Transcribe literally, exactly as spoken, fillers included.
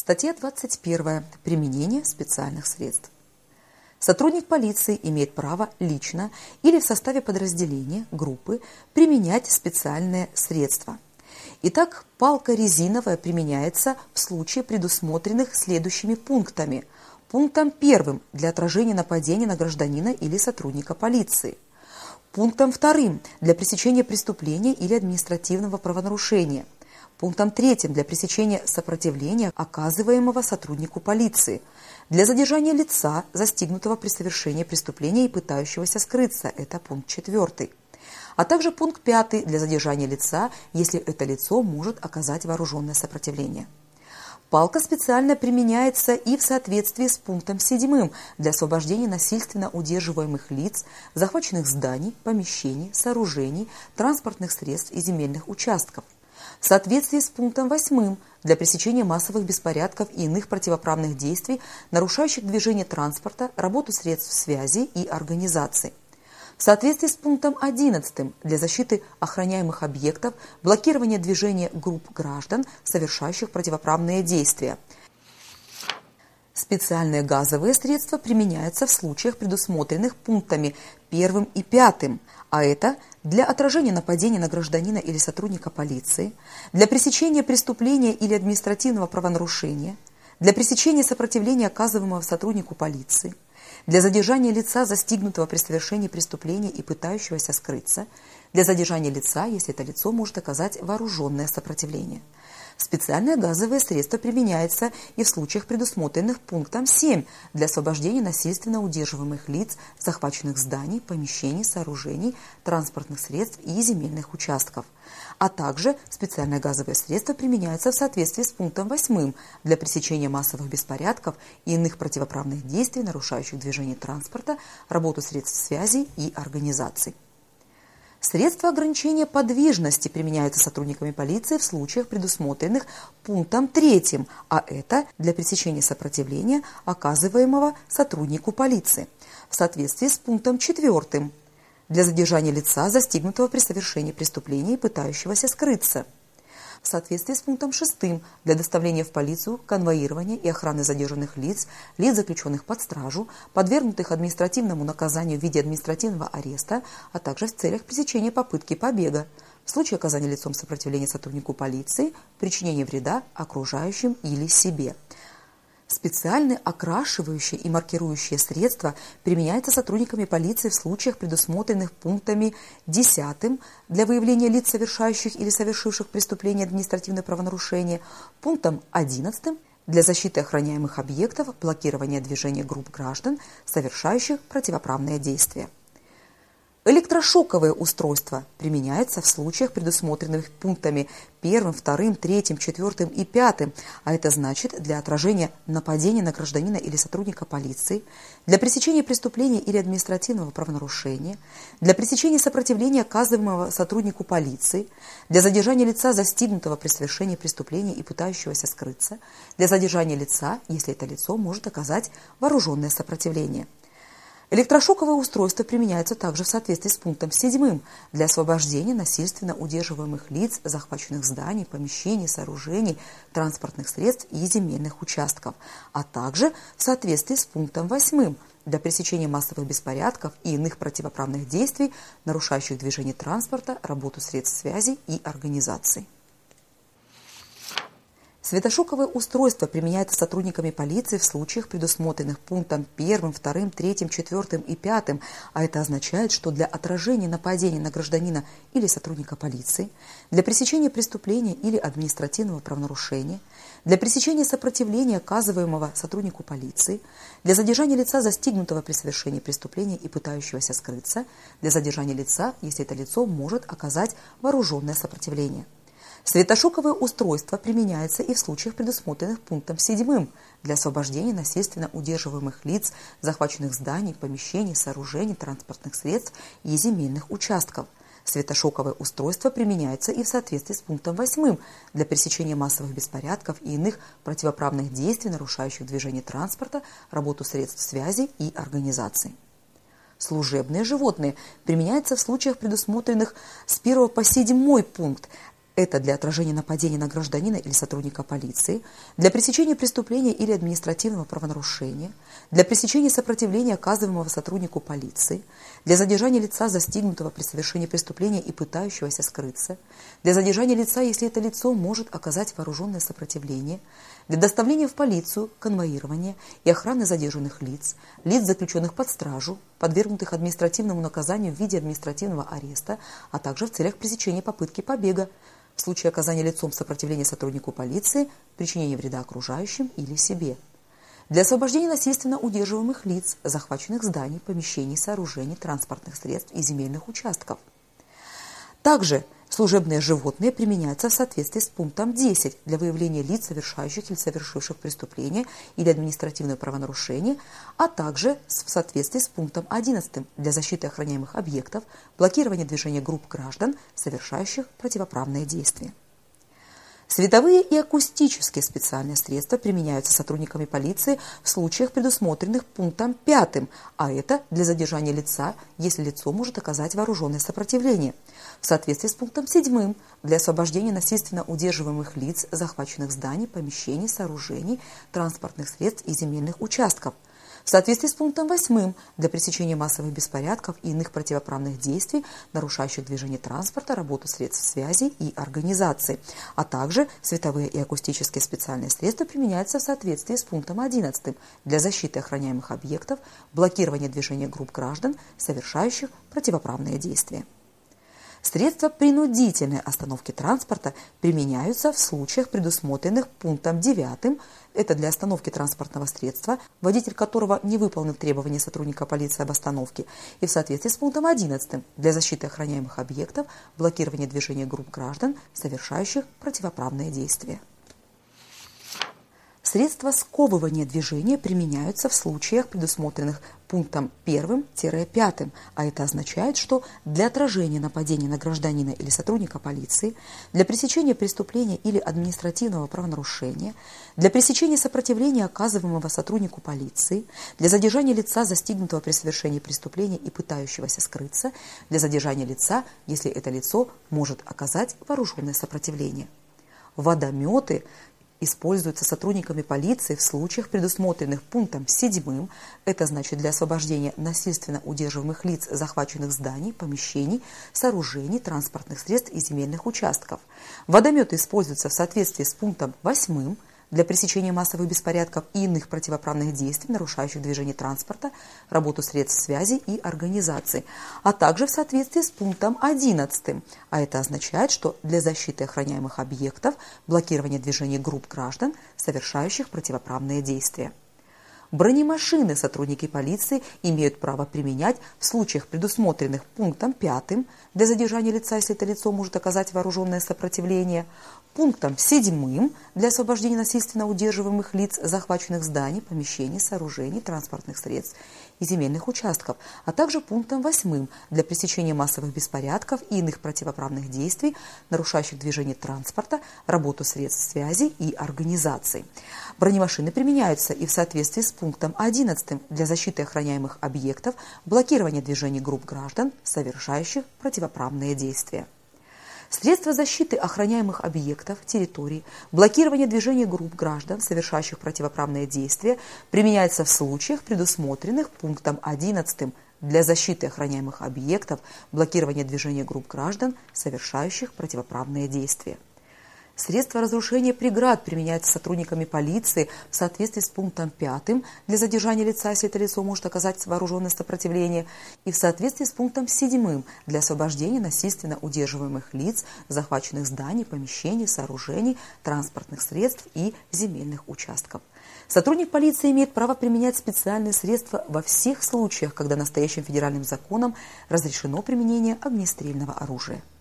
Статья двадцать первая. Применение специальных средств. Сотрудник полиции имеет право лично или в составе подразделения, группы применять специальные средства. Итак, палка резиновая применяется в случае, предусмотренных следующими пунктами. Пунктом первым – для отражения нападения на гражданина или сотрудника полиции. Пунктом вторым – для пресечения преступления или административного правонарушения. Пунктом третьим – для пресечения сопротивления, оказываемого сотруднику полиции. Для задержания лица, застигнутого при совершении преступления и пытающегося скрыться. Это пункт четвертый. А также пункт пятый – для задержания лица, если это лицо может оказать вооруженное сопротивление. Палка специально применяется и в соответствии с пунктом седьмым для освобождения насильственно удерживаемых лиц, захваченных зданий, помещений, сооружений, транспортных средств и земельных участков. В соответствии с пунктом восьмым для пресечения массовых беспорядков и иных противоправных действий, нарушающих движение транспорта, работу средств связи и организаций. В соответствии с пунктом одиннадцатым для защиты охраняемых объектов, блокирования движения групп граждан, совершающих противоправные действия. Специальные газовые средства применяются в случаях, предусмотренных пунктами первым и пятым, а это для отражения нападения на гражданина или сотрудника полиции, для пресечения преступления или административного правонарушения, для пресечения сопротивления, оказываемого сотруднику полиции, для задержания лица, застигнутого при совершении преступления и пытающегося скрыться, для задержания лица, если это лицо может оказать вооруженное сопротивление. Специальные газовые средства применяются и в случаях, предусмотренных пунктом семь для освобождения насильственно удерживаемых лиц, захваченных зданий, помещений, сооружений, транспортных средств и земельных участков. А также специальные газовые средства применяются в соответствии с пунктом восьмым для пресечения массовых беспорядков и иных противоправных действий, нарушающих движение транспорта, работу средств связи и организаций. Средства ограничения подвижности применяются сотрудниками полиции в случаях, предусмотренных пунктом третьим, а это для пресечения сопротивления, оказываемого сотруднику полиции. В соответствии с пунктом четвертым для задержания лица, застигнутого при совершении преступления и пытающегося скрыться. В соответствии с пунктом шестым для доставления в полицию, конвоирования и охраны задержанных лиц, лиц, заключенных под стражу, подвергнутых административному наказанию в виде административного ареста, а также в целях пресечения попытки побега, в случае оказания лицом сопротивления сотруднику полиции, причинения вреда окружающим или себе. Специальные окрашивающие и маркирующие средства применяются сотрудниками полиции в случаях, предусмотренных пунктами десятым для выявления лиц, совершающих или совершивших преступления административного правонарушения, пунктом одиннадцатым для защиты охраняемых объектов, блокирования движения групп граждан, совершающих противоправные действия. Электрошоковые устройства применяются в случаях, предусмотренных пунктами первым, вторым, третьим, четвертым и пятым, а это значит для отражения нападения на гражданина или сотрудника полиции, для пресечения преступления или административного правонарушения, для пресечения сопротивления, оказываемого сотруднику полиции, для задержания лица, застигнутого при совершении преступления и пытающегося скрыться, для задержания лица, если это лицо может оказать вооруженное сопротивление. Электрошоковые устройства применяются также в соответствии с пунктом седьмым для освобождения насильственно удерживаемых лиц, захваченных зданий, помещений, сооружений, транспортных средств и земельных участков, а также в соответствии с пунктом восьмым для пресечения массовых беспорядков и иных противоправных действий, нарушающих движение транспорта, работу средств связи и организаций. Светошоковые устройства применяются сотрудниками полиции в случаях, предусмотренных пунктом первым, вторым, третьим, четвертым и пятым, а это означает, что для отражения нападения на гражданина или сотрудника полиции, для пресечения преступления или административного правонарушения, для пресечения сопротивления, оказываемого сотруднику полиции, для задержания лица, застигнутого при совершении преступления и пытающегося скрыться, для задержания лица, если это лицо может оказать вооруженное сопротивление. Светошоковые устройства применяются и в случаях, предусмотренных пунктом седьмым для освобождения насильственно удерживаемых лиц, захваченных зданий, помещений, сооружений, транспортных средств и земельных участков. Светошоковые устройства применяются и в соответствии с пунктом восьмым для пресечения массовых беспорядков и иных противоправных действий, нарушающих движение транспорта, работу средств связи и организаций. Служебные животные применяются в случаях, предусмотренных с первого по седьмой пункт Это для отражения нападения на гражданина или сотрудника полиции, для пресечения преступления или административного правонарушения, для пресечения сопротивления, оказываемого сотруднику полиции, для задержания лица, застигнутого при совершении преступления и пытающегося скрыться, для задержания лица, если это лицо может оказать вооруженное сопротивление, для доставления в полицию, конвоирования и охраны задержанных лиц, лиц, заключенных под стражу, подвергнутых административному наказанию в виде административного ареста, а также в целях пресечения попытки побега, в случае оказания лицом сопротивления сотруднику полиции, причинения вреда окружающим или себе. Для освобождения насильственно удерживаемых лиц, захваченных зданий, помещений, сооружений, транспортных средств и земельных участков. Также служебные животные применяются в соответствии с пунктом десять для выявления лиц, совершающих или совершивших преступление или административное правонарушение, а также в соответствии с пунктом одиннадцатым для защиты охраняемых объектов, блокирования движения групп граждан, совершающих противоправные действия. Световые и акустические специальные средства применяются сотрудниками полиции в случаях, предусмотренных пунктом пятым, а это для задержания лица, если лицо может оказать вооруженное сопротивление, в соответствии с пунктом седьмым для освобождения насильственно удерживаемых лиц, захваченных зданий, помещений, сооружений, транспортных средств и земельных участков, в соответствии с пунктом восьмым для пресечения массовых беспорядков и иных противоправных действий, нарушающих движение транспорта, работу средств связи и организации, а также световые и акустические специальные средства применяются в соответствии с пунктом одиннадцатым для защиты охраняемых объектов, блокирования движения групп граждан, совершающих противоправные действия. Средства принудительной остановки транспорта применяются в случаях, предусмотренных пунктом девятым, это для остановки транспортного средства, водитель которого не выполнил требования сотрудника полиции об остановке, и в соответствии с пунктом одиннадцатым для защиты охраняемых объектов, блокирования движения групп граждан, совершающих противоправные действия. Средства сковывания движения применяются в случаях, предусмотренных пунктом первым-пятым, а это означает, что для отражения нападения на гражданина или сотрудника полиции, для пресечения преступления или административного правонарушения, для пресечения сопротивления, оказываемого сотруднику полиции, для задержания лица, застигнутого при совершении преступления и пытающегося скрыться, для задержания лица, если это лицо может оказать вооруженное сопротивление. Водометы используются сотрудниками полиции в случаях, предусмотренных пунктом седьмым, это значит для освобождения насильственно удерживаемых лиц, захваченных зданий, помещений, сооружений, транспортных средств и земельных участков. Водометы используются в соответствии с пунктом восьмым для пресечения массовых беспорядков и иных противоправных действий, нарушающих движение транспорта, работу средств связи и организации, а также в соответствии с пунктом одиннадцатым, а это означает, что для защиты охраняемых объектов, блокирования движения групп граждан, совершающих противоправные действия. Бронемашины сотрудники полиции имеют право применять в случаях, предусмотренных пунктом пятым для задержания лица, если это лицо может оказать вооруженное сопротивление, пунктом седьмым для освобождения насильственно удерживаемых лиц, захваченных зданий, помещений, сооружений, транспортных средств и земельных участков, а также пунктом восьмым для пресечения массовых беспорядков и иных противоправных действий, нарушающих движение транспорта, работу средств связи и организаций. Бронемашины применяются и в соответствии с пунктом одиннадцатым для защиты охраняемых объектов, блокирования движений групп граждан, совершающих противоправные действия. Средства защиты охраняемых объектов, территорий, блокирования движения групп граждан, совершающих противоправные действия, применяются в случаях, предусмотренных пунктом одиннадцатым для защиты охраняемых объектов, блокирования движения групп граждан, совершающих противоправные действия. Средства разрушения преград применяются сотрудниками полиции в соответствии с пунктом пятым для задержания лица, если это лицо может оказать вооруженное сопротивление, и в соответствии с пунктом седьмым для освобождения насильственно удерживаемых лиц, захваченных зданий, помещений, сооружений, транспортных средств и земельных участков. Сотрудник полиции имеет право применять специальные средства во всех случаях, когда настоящим федеральным законом разрешено применение огнестрельного оружия.